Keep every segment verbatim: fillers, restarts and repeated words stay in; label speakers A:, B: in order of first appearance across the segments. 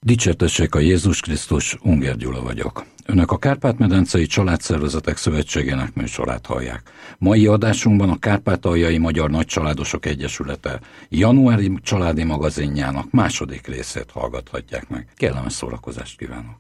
A: Dicsértessék a Jézus Krisztus, Unger Gyula vagyok. Önök a Kárpát-medencei Családszervezetek Szövetségének műsorát hallják. Mai adásunkban a Kárpátaljai Magyar Nagycsaládosok Egyesülete januári családi magazinjának második részét hallgathatják meg. Kellemes szórakozást kívánok!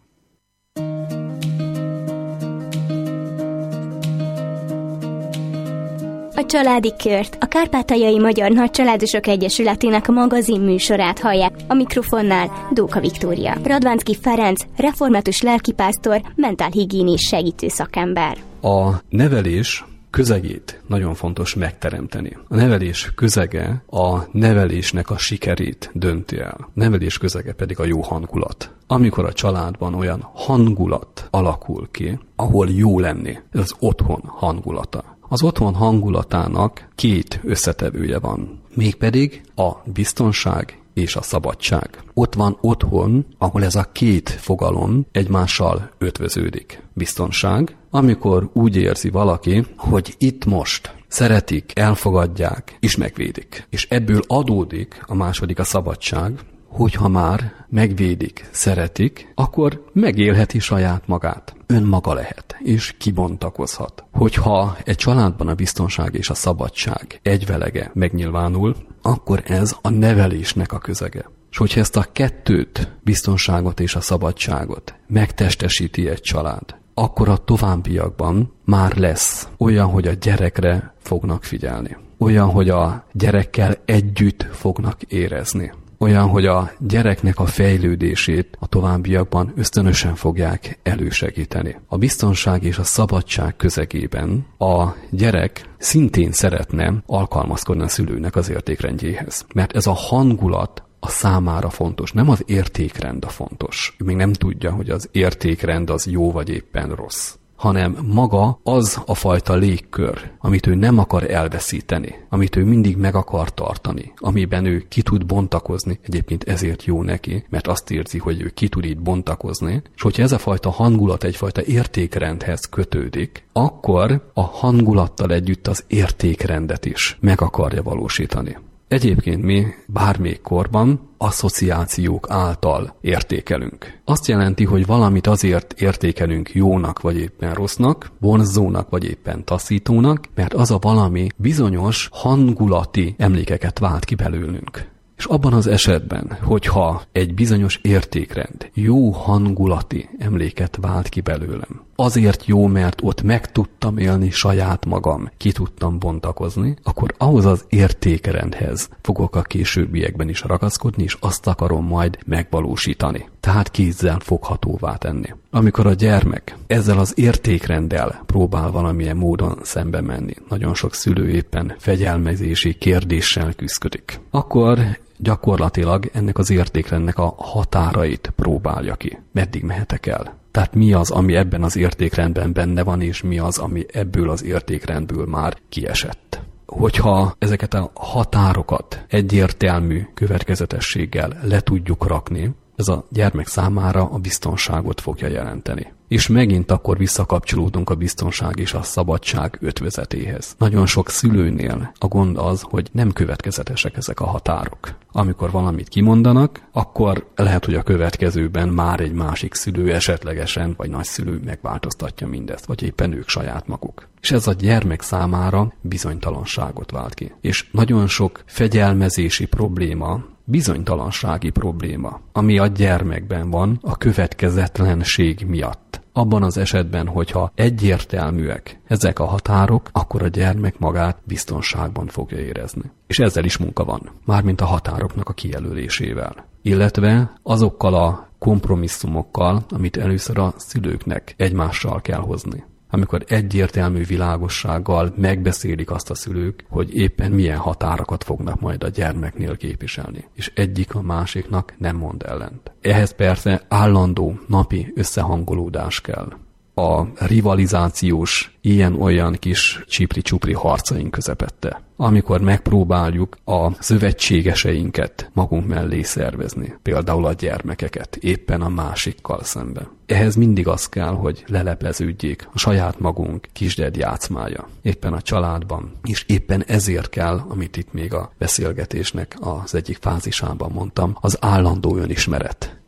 B: A Családi Kört, a Kárpátaljai Magyar Nagycsaládosok Egyesületének magazin műsorát hallják. A mikrofonnál Dóka Viktória. Radvánszky Ferenc, református lelkipásztor, mentálhigiénés segítő szakember.
C: A nevelés közegét nagyon fontos megteremteni. A nevelés közege a nevelésnek a sikerét dönti el. A nevelés közege pedig a jó hangulat. Amikor a családban olyan hangulat alakul ki, ahol jó lenni, ez az otthon hangulata. Az otthon hangulatának két összetevője van, mégpedig a biztonság és a szabadság. Ott van otthon, ahol ez a két fogalom egymással ötvöződik. Biztonság, amikor úgy érzi valaki, hogy itt most szeretik, elfogadják és megvédik. És ebből adódik a második, a szabadság, hogyha már megvédik, szeretik, akkor megélheti saját magát. Önmaga lehet, és kibontakozhat. Hogyha egy családban a biztonság és a szabadság egyvelege megnyilvánul, akkor ez a nevelésnek a közege. És hogyha ezt a kettőt, biztonságot és a szabadságot megtestesíti egy család, akkor a továbbiakban már lesz olyan, hogy a gyerekre fognak figyelni. Olyan, hogy a gyerekkel együtt fognak érezni. Olyan, hogy a gyereknek a fejlődését a továbbiakban ösztönösen fogják elősegíteni. A biztonság és a szabadság közegében a gyerek szintén szeretne alkalmazkodni a szülőnek az értékrendjéhez. Mert ez a hangulat a számára fontos, nem az értékrend a fontos. Ő még nem tudja, hogy az értékrend az jó vagy éppen rossz, hanem maga az a fajta légkör, amit ő nem akar elveszíteni, amit ő mindig meg akar tartani, amiben ő ki tud bontakozni, egyébként ezért jó neki, mert azt érzi, hogy ő ki tud itt bontakozni, és hogyha ez a fajta hangulat egyfajta értékrendhez kötődik, akkor a hangulattal együtt az értékrendet is meg akarja valósítani. Egyébként mi bármelyik korban asszociációk által értékelünk. Azt jelenti, hogy valamit azért értékelünk jónak vagy éppen rossznak, vonzónak vagy éppen taszítónak, mert az a valami bizonyos hangulati emlékeket vált ki belőlünk. És abban az esetben, hogyha egy bizonyos értékrend jó hangulati emléket vált ki belőlem, azért jó, mert ott meg tudtam élni saját magam, ki tudtam bontakozni, akkor ahhoz az értékrendhez fogok a későbbiekben is ragaszkodni, és azt akarom majd megvalósítani. Tehát kézzel foghatóvá tenni. Amikor a gyermek ezzel az értékrenddel próbál valamilyen módon szembe menni, nagyon sok szülő éppen fegyelmezési kérdéssel küszködik, akkor gyakorlatilag ennek az értékrendnek a határait próbálja ki. Meddig mehetek el? Tehát mi az, ami ebben az értékrendben benne van, és mi az, ami ebből az értékrendből már kiesett. Hogyha ezeket a határokat egyértelmű következetességgel le tudjuk rakni, ez a gyermek számára a biztonságot fogja jelenteni. És megint akkor visszakapcsolódunk a biztonság és a szabadság ötvözetéhez. Nagyon sok szülőnél a gond az, hogy nem következetesek ezek a határok. Amikor valamit kimondanak, akkor lehet, hogy a következőben már egy másik szülő esetlegesen, vagy nagyszülő megváltoztatja mindezt, vagy éppen ők saját maguk. És ez a gyermek számára bizonytalanságot vált ki. És nagyon sok fegyelmezési probléma, bizonytalansági probléma, ami a gyermekben van a következetlenség miatt. Abban az esetben, hogyha egyértelműek ezek a határok, akkor a gyermek magát biztonságban fogja érezni. És ezzel is munka van, mármint a határoknak a kijelölésével. Illetve azokkal a kompromisszumokkal, amit először a szülőknek egymással kell hozni. Amikor egyértelmű világossággal megbeszélik azt a szülők, hogy éppen milyen határokat fognak majd a gyermeknél képviselni. És egyik a másiknak nem mond ellent. Ehhez persze állandó napi összehangolódás kell. A rivalizációs ilyen-olyan kis csipri-csupri harcaink közepette, amikor megpróbáljuk a szövetségeseinket magunk mellé szervezni, például a gyermekeket éppen a másikkal szemben. Ehhez mindig az kell, hogy lelepleződjék a saját magunk kisded játszmája, éppen a családban, és éppen ezért kell, amit itt még a beszélgetésnek az egyik fázisában mondtam, az állandó önismeret,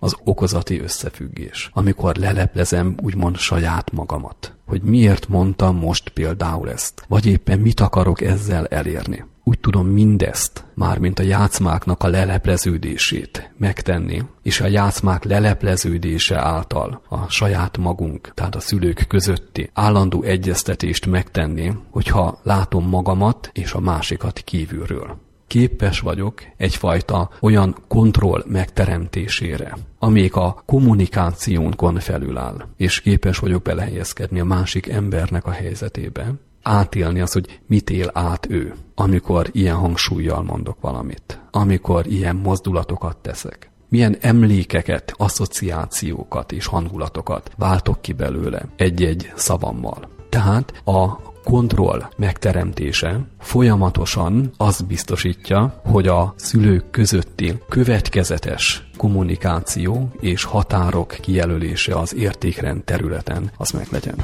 C: az okozati összefüggés. Amikor leleplezem úgymond saját magamat, hogy miért mondtam most például ezt, vagy éppen mit akarok ezzel elérni. Úgy tudom mindezt, mármint a játszmáknak a lelepleződését megtenni, és a játszmák lelepleződése által a saját magunk, tehát a szülők közötti állandó egyeztetést megtenni, hogyha látom magamat és a másikat kívülről. Képes vagyok egyfajta olyan kontroll megteremtésére, amelyik a kommunikációnkon felül áll, és képes vagyok belehelyezkedni a másik embernek a helyzetébe, átélni azt, hogy mit él át ő, amikor ilyen hangsúllyal mondok valamit, amikor ilyen mozdulatokat teszek. Milyen emlékeket, asszociációkat és hangulatokat váltok ki belőle egy-egy szavammal. Tehát a kontroll megteremtése folyamatosan azt biztosítja, hogy a szülők közötti következetes kommunikáció és határok kijelölése az értékrend területen az meglegyen.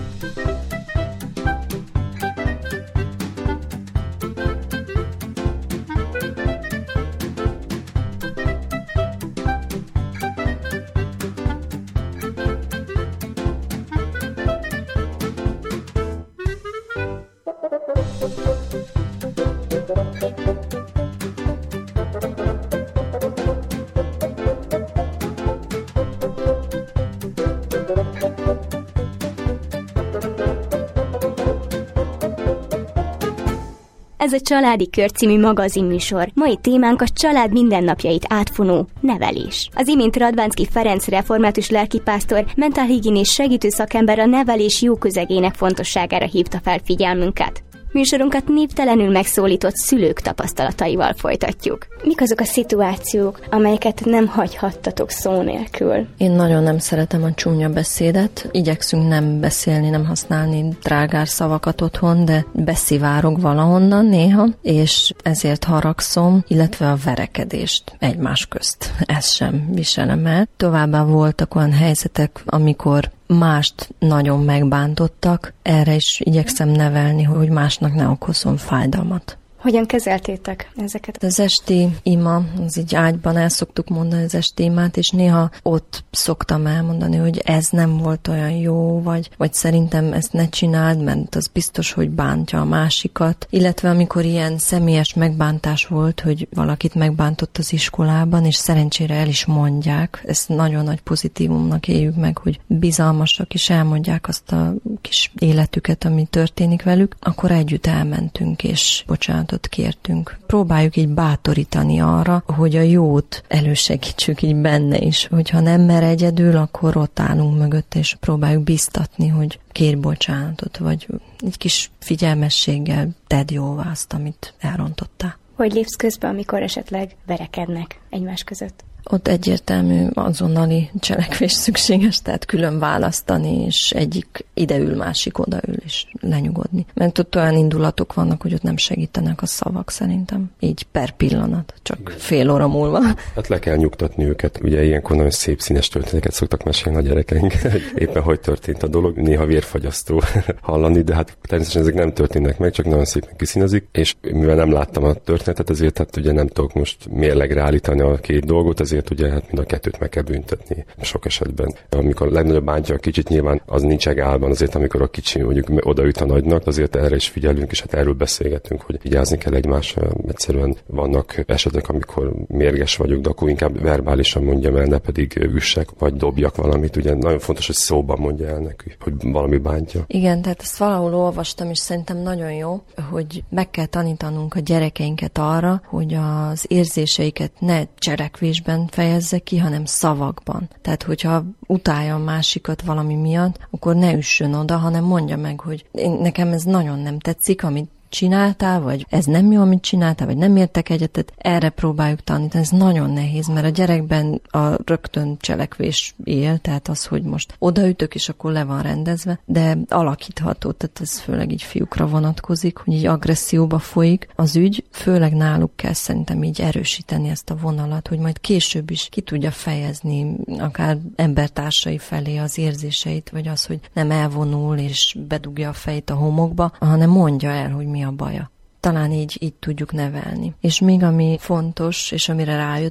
B: Ez a Családi Kör című magazinműsor. Mai témánk a család mindennapjait átfonó nevelés. Az imént Radvánszky Ferenc református lelkipásztor, mentálhigiénés segítő szakember a nevelés jó közegének fontosságára hívta fel figyelmünket. Műsorunkat névtelenül megszólított szülők tapasztalataival folytatjuk. Mik azok a szituációk, amelyeket nem hagyhattatok szó nélkül?
D: Én nagyon nem szeretem a csúnya beszédet. Igyekszünk nem beszélni, nem használni drágár szavakat otthon, de beszivárog valahonnan néha, és ezért haragszom, illetve a verekedést egymás közt. Ezt sem viselem el. Továbbá voltak olyan helyzetek, amikor mást nagyon megbántottak, erre is igyekszem nevelni, hogy másnak ne okozzon fájdalmat.
B: Hogyan kezeltétek ezeket?
D: Az esti ima, az így ágyban el szoktuk mondani az esti imát, és néha ott szoktam elmondani, hogy ez nem volt olyan jó, vagy, vagy szerintem ezt ne csináld, mert az biztos, hogy bántja a másikat. Illetve amikor ilyen személyes megbántás volt, hogy valakit megbántott az iskolában, és szerencsére el is mondják, ezt nagyon nagy pozitívumnak éljük meg, hogy bizalmasak, és elmondják azt a kis életüket, ami történik velük, akkor együtt elmentünk, és bocsánat, kértünk. Próbáljuk így bátorítani arra, hogy a jót elősegítsük így benne is. Hogyha nem mer egyedül, akkor ott állunk mögött, és próbáljuk biztatni, hogy kérj bocsánatot, vagy egy kis figyelmességgel tedd jóvá azt, amit elrontottál.
B: Hogy lépsz közbe, amikor esetleg verekednek egymás között?
D: Ott egyértelmű azonnali cselekvés szükséges, tehát külön választani, és egyik ideül, másik odaül, és lenyugodni. Mert ott olyan indulatok vannak, hogy ott nem segítenek a szavak szerintem. Így per pillanat, csak fél óra múlva.
E: Hát le kell nyugtatni őket. Ugye ilyenkor nagyon szép színes történeteket szoktak mesélni a gyerekeink. Éppen hogy történt a dolog, néha vérfagyasztó hallani, de hát természetesen ezek nem történnek meg, csak nagyon szépen kiszínezik, és mivel nem láttam a történetet, ezért hát ugye nem tudok most mérlegre állítani a két dolgot, ezért ugye hát mind a kettőt meg kell büntetni sok esetben. Amikor a legnagyobb bántja a kicsit, nyilván az nincs egálban, azért amikor a kicsi mondjuk odaüt a nagynak, azért erre is figyelünk, és hát erről beszélgetünk, hogy vigyázni kell egymásra. Egyszerűen vannak esetek, amikor mérges vagyok, de akkor inkább verbálisan mondjam el, ne pedig üssek, vagy dobjak valamit. Ugye nagyon fontos, hogy szóban mondja el neki, hogy valami bántja.
D: Igen, tehát ezt valahol olvastam, és szerintem nagyon jó, hogy meg kell tanítanunk a gyerekeinket arra, hogy az érzéseiket ne cselekvésben fejezze ki, hanem szavakban. Tehát, hogyha utálja a másikat valami miatt, akkor ne üssön oda, hanem mondja meg, hogy én, nekem ez nagyon nem tetszik, amit csináltál, vagy ez nem jó, amit csináltál, vagy nem értek egyetet, erre próbáljuk tanítani. Ez nagyon nehéz, mert a gyerekben a rögtön cselekvés él, tehát az, hogy most odaütök, és akkor le van rendezve, de alakítható, tehát ez főleg így fiúkra vonatkozik, hogy így agresszióba folyik az ügy, főleg náluk kell szerintem így erősíteni ezt a vonalat, hogy majd később is ki tudja fejezni akár embertársai felé az érzéseit, vagy az, hogy nem elvonul, és bedugja a fejét a homokba, hanem mondja el, hogy mi a baja. Talán így, így tudjuk nevelni. És még ami fontos, és amire rájöttünk,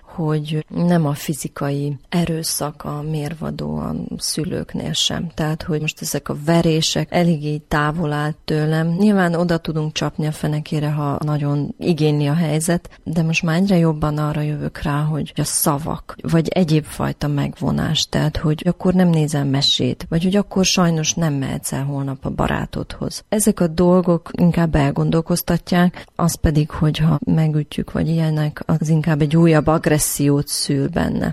D: hogy nem a fizikai erőszak a mérvadó a szülőknél sem. Tehát, hogy most ezek a verések eléggé távol állt tőlem. Nyilván oda tudunk csapni a fenekére, ha nagyon igényli a helyzet, de most már egyre jobban arra jövök rá, hogy a szavak, vagy egyéb fajta megvonás, tehát, hogy akkor nem nézel mesét, vagy hogy akkor sajnos nem mehetsz el holnap a barátodhoz. Ezek a dolgok inkább elgondolkoztatják, az pedig, hogyha megütjük, vagy ilyenek, az inkább egy újabb agressziót szül benne.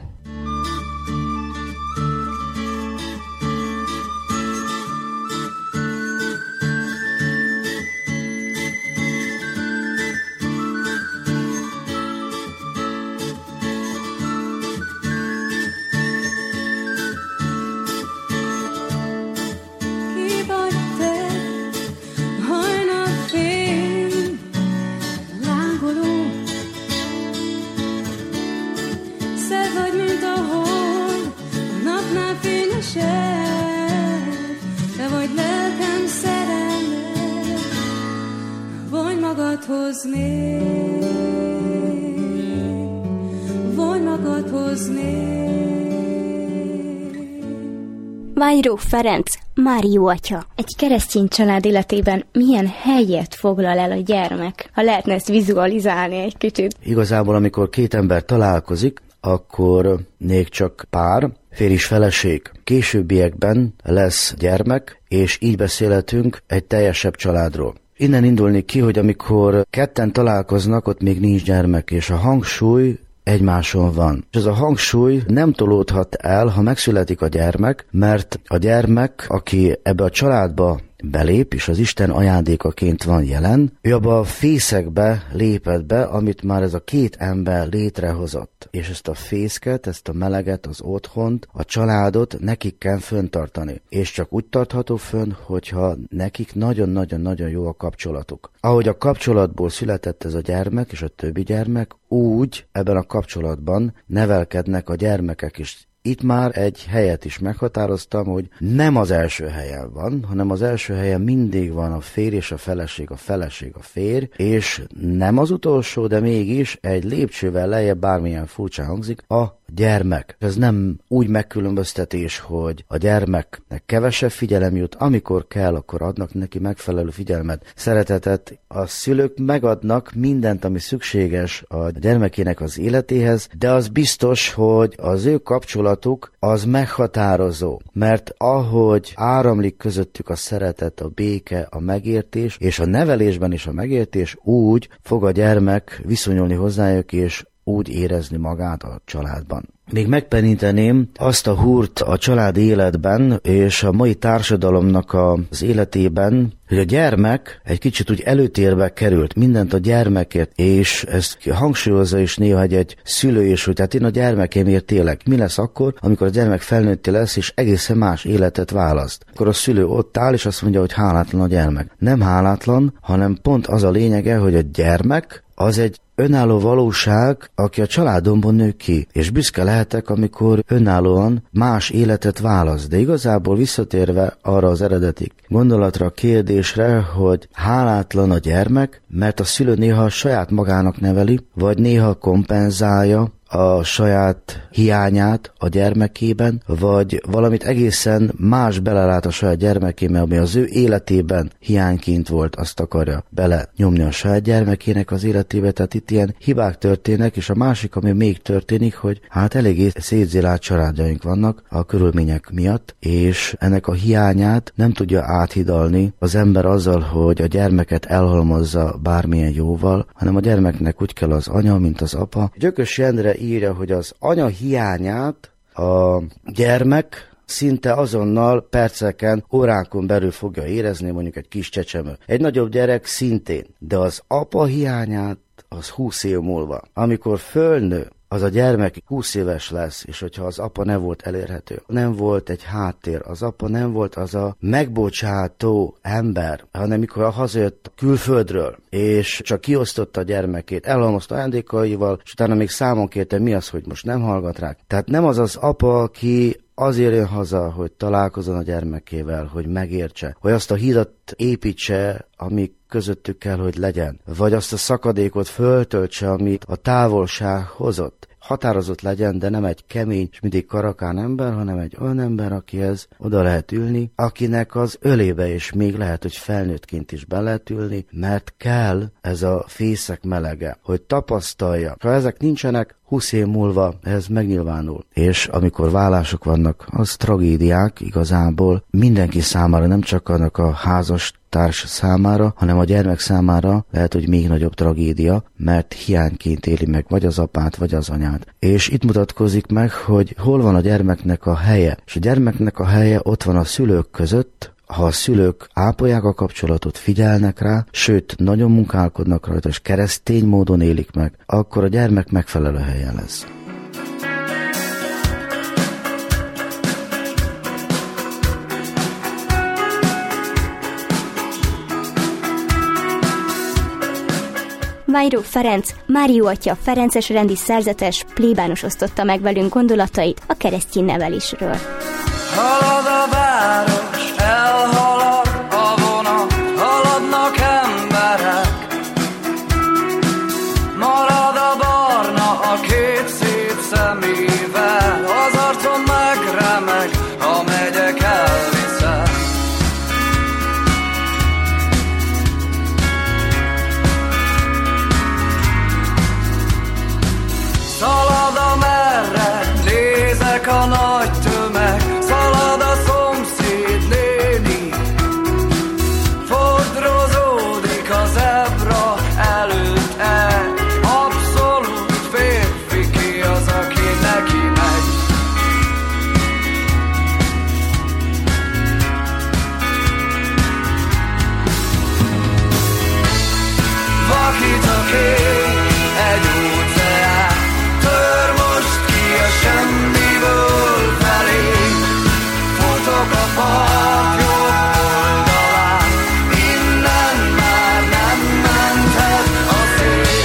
B: Vajró Ferenc, Márió atya. Egy keresztény család életében milyen helyet foglal el a gyermek? Ha lehetne ezt vizualizálni egy kicsit.
F: Igazából, amikor két ember találkozik, akkor még csak pár, férj és feleség. Későbbiekben lesz gyermek, és így beszélhetünk egy teljesebb családról. Innen indulni ki, hogy amikor ketten találkoznak, ott még nincs gyermek, és a hangsúly egymáson van. És ez a hangsúly nem tolódhat el, ha megszületik a gyermek, mert a gyermek, aki ebbe a családba belép, és az Isten ajándékaként van jelen, ő abba a fészekbe lépett be, amit már ez a két ember létrehozott. És ezt a fészket, ezt a meleget, az otthont, a családot nekik kell föntartani. És csak úgy tartható fönn, hogyha nekik nagyon-nagyon-nagyon jó a kapcsolatuk. Ahogy a kapcsolatból született ez a gyermek és a többi gyermek, úgy ebben a kapcsolatban nevelkednek a gyermekek is. Itt már egy helyet is meghatároztam, hogy nem az első helyen van, hanem az első helyen mindig van a férj és a feleség, a feleség a férj, és nem az utolsó, de mégis egy lépcsővel lejjebb, bármilyen furcsa hangzik, a gyermek. Ez nem úgy megkülönböztetés, hogy a gyermeknek kevesebb figyelem jut, amikor kell, akkor adnak neki megfelelő figyelmet, szeretetet. A szülők megadnak mindent, ami szükséges a gyermekének az életéhez, de az biztos, hogy az ő kapcsolatuk az meghatározó, mert ahogy áramlik közöttük a szeretet, a béke, a megértés, és a nevelésben is a megértés, úgy fog a gyermek viszonyulni hozzájuk, és úgy érezni magát a családban. Még megpeníteném azt a húrt a család életben és a mai társadalomnak az életében, hogy a gyermek egy kicsit úgy előtérbe került, mindent a gyermekért, és ezt hangsúlyozza is néha egy, egy szülő is, hogy hát én a gyermekemért élek. Mi lesz akkor, amikor a gyermek felnőtti lesz, és egészen más életet választ? Akkor a szülő ott áll, és azt mondja, hogy hálátlan a gyermek. Nem hálátlan, hanem pont az a lényege, hogy a gyermek az egy önálló valóság, aki a családomban nő ki, és büszke lehetek, amikor önállóan más életet választ. De igazából visszatérve arra az eredeti gondolatra, a kérdésre, hogy hálátlan a gyermek, mert a szülő néha saját magának neveli, vagy néha kompenzálja a saját hiányát a gyermekében, vagy valamit egészen más belelát a saját gyermekébe, ami az ő életében hiányként volt, azt akarja bele nyomni a saját gyermekének az életébe. Tehát itt ilyen hibák történnek, és a másik, ami még történik, hogy hát eléggé szétzélált családjaink vannak a körülmények miatt, és ennek a hiányát nem tudja áthidalni az ember azzal, hogy a gyermeket elhalmozza bármilyen jóval, hanem a gyermeknek úgy kell az anya, mint az apa. Gyökös Jendre írja, hogy az anya hiányát a gyermek szinte azonnal perceken, óránkon belül fogja érezni, mondjuk egy kis csecsemő. Egy nagyobb gyerek szintén, de az apa hiányát az húsz év múlva. Amikor fölnő, az a gyermek húsz éves lesz, és hogyha az apa nem volt elérhető, nem volt egy háttér, az apa nem volt az a megbocsátó ember, hanem mikor hazajött külföldről, és csak kiosztotta a gyermekét, elhalmozta ajándékaival, és utána még számon kérte, mi az, hogy most nem hallgat rá. Tehát nem az az apa, aki azért jön haza, hogy találkozzon a gyermekével, hogy megértse, hogy azt a hídat építse, ami közöttük kell, hogy legyen, vagy azt a szakadékot föltöltse, amit a távolság hozott, határozott legyen, de nem egy kemény és mindig karakán ember, hanem egy olyan ember, akihez oda lehet ülni, akinek az ölébe is még lehet, hogy felnőttként is be lehet ülni, mert kell ez a fészek melege, hogy tapasztalja. Ha ezek nincsenek, húsz év múlva ez megnyilvánul. És amikor vállások vannak, az tragédiák igazából mindenki számára, nem csak annak a házas társ számára, hanem a gyermek számára lehet, hogy még nagyobb tragédia, mert hiányként éli meg vagy az apát, vagy az anyát. És itt mutatkozik meg, hogy hol van a gyermeknek a helye. És a gyermeknek a helye ott van a szülők között, ha a szülők ápolják a kapcsolatot, figyelnek rá, sőt, nagyon munkálkodnak rajta, és keresztény módon élik meg, akkor a gyermek megfelelő helyen lesz.
B: Vajró Ferenc, Márió atya ferences rendi szerzetes, plébános osztotta meg velünk gondolatait a keresztény nevelésről.
G: Halad a város, elhalad a vonat, haladnak emberek. Marad a barna a két szép szemével, az arcom megremeg, ha megyek, elviszem. Szalad amerre, nézek a nagy tömeg, szalad a szomszéd néni, fodrozódik a zebra előtt egy abszolút férfi, ki az, aki neki megy. Vakít a kék, egy óceán, tör most ki a semmiből felé, futok a part jobb oldalán, innen már nem menthet a szél.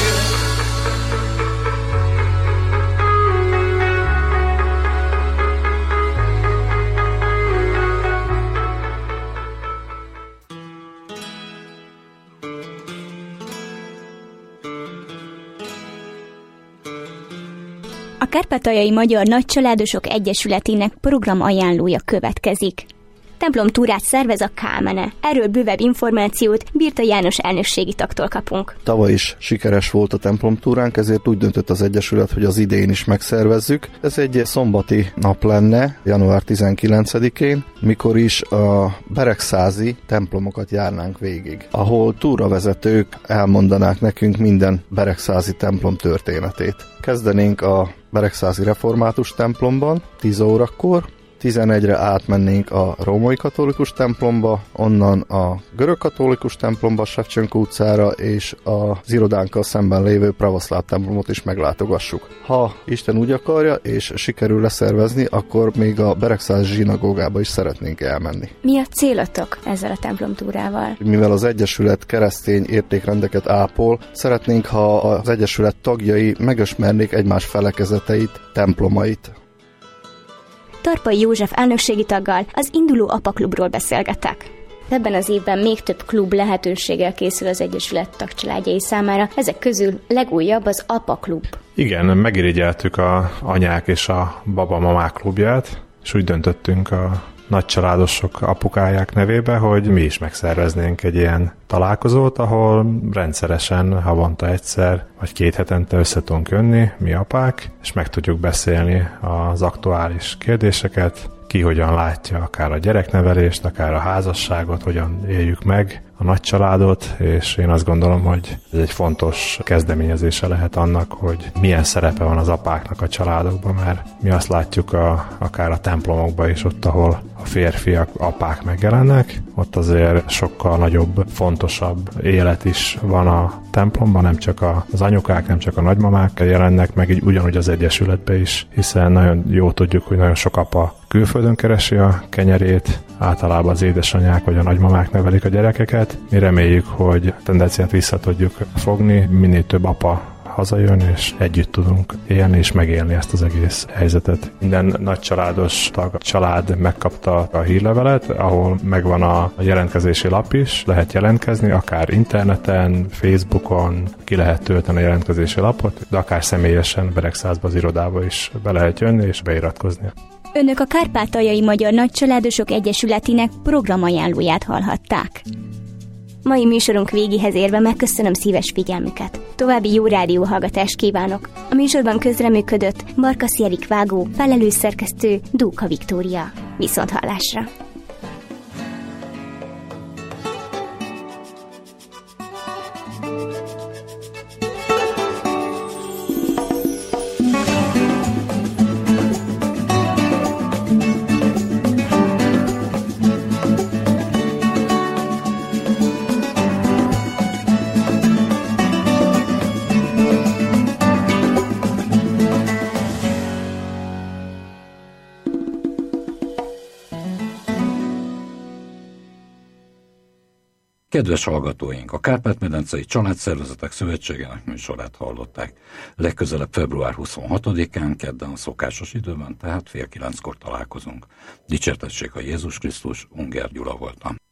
B: A Kárpátaljai Magyar Nagycsaládosok Egyesületének programajánlója következik. Templomtúrát szervez a Kálmene. Erről bővebb információt Birta János elnökségi tagtól kapunk.
H: Tavaly is sikeres volt a templomtúránk, ezért úgy döntött az Egyesület, hogy az idén is megszervezzük. Ez egy szombati nap lenne, január tizenkilencedikén, mikor is a beregszázi templomokat járnánk végig, ahol túravezetők elmondanák nekünk minden beregszázi templom történetét. Kezdenénk a beregszázi református templomban tíz órakor, tizenegyre átmennénk a római katolikus templomba, onnan a görög katolikus templomba, Shevchenko utcára, és az irodánkkal szemben lévő pravoszláv templomot is meglátogassuk. Ha Isten úgy akarja, és sikerül leszervezni, akkor még a beregszázi zsinagógába is szeretnénk elmenni.
B: Mi a célotok ezzel a templomtúrával?
H: Mivel az Egyesület keresztény értékrendeket ápol, szeretnénk, ha az Egyesület tagjai megismernék egymás felekezeteit, templomait.
B: Tarpai József elnökségi taggal az induló apaklubról beszélgetek. Ebben az évben még több klub lehetőséggel készül az Egyesület tagcsaládjai számára. Ezek közül legújabb az apaklub.
I: Igen, megirigyeltük a anyák és a babamamák klubját, és úgy döntöttünk a nagycsaládosok apukáják nevébe, hogy mi is megszerveznénk egy ilyen találkozót, ahol rendszeresen, havonta egyszer, vagy két hetente össze tudunk jönni, mi apák, és meg tudjuk beszélni az aktuális kérdéseket, ki hogyan látja akár a gyereknevelést, akár a házasságot, hogyan éljük meg a nagycsaládot, és én azt gondolom, hogy ez egy fontos kezdeményezése lehet annak, hogy milyen szerepe van az apáknak a családokban, mert mi azt látjuk a, akár a templomokban is, ott, ahol a férfiak, apák megjelennek, ott azért sokkal nagyobb, fontosabb élet is van a templomban, nem csak az anyukák, nem csak a nagymamák jelennek meg, így ugyanúgy az Egyesületbe is, hiszen nagyon jó tudjuk, hogy nagyon sok apa külföldön keresi a kenyerét, általában az édesanyák vagy a nagymamák nevelik a gyerekeket. Mi reméljük, hogy a tendenciát vissza tudjuk fogni, minél több apa hazajön, és együtt tudunk élni és megélni ezt az egész helyzetet. Minden nagy családos tag, család megkapta a hírlevelet, ahol megvan a jelentkezési lap is, lehet jelentkezni, akár interneten, Facebookon, ki lehet tölteni a jelentkezési lapot, de akár személyesen Beregszázba az irodába is be lehet jönni és beiratkozni.
B: Önök a Kárpátaljai Magyar Nagycsaládosok Egyesületének programajánlóját hallhatták. Mai műsorunk végéhez érve megköszönöm szíves figyelmüket. További jó rádióhallgatást kívánok. A műsorban közreműködött Markaszi Erik vágó, felelős szerkesztő Dóka Viktória. Viszonthallásra!
A: Kedves hallgatóink, a Kárpát-medencei Családszervezetek Szövetségének műsorát hallották. Legközelebb február huszonhatodikán, kedden a szokásos időben, tehát fél kilenckor találkozunk. Dicsértessék a Jézus Krisztus, Ungár Gyula voltam.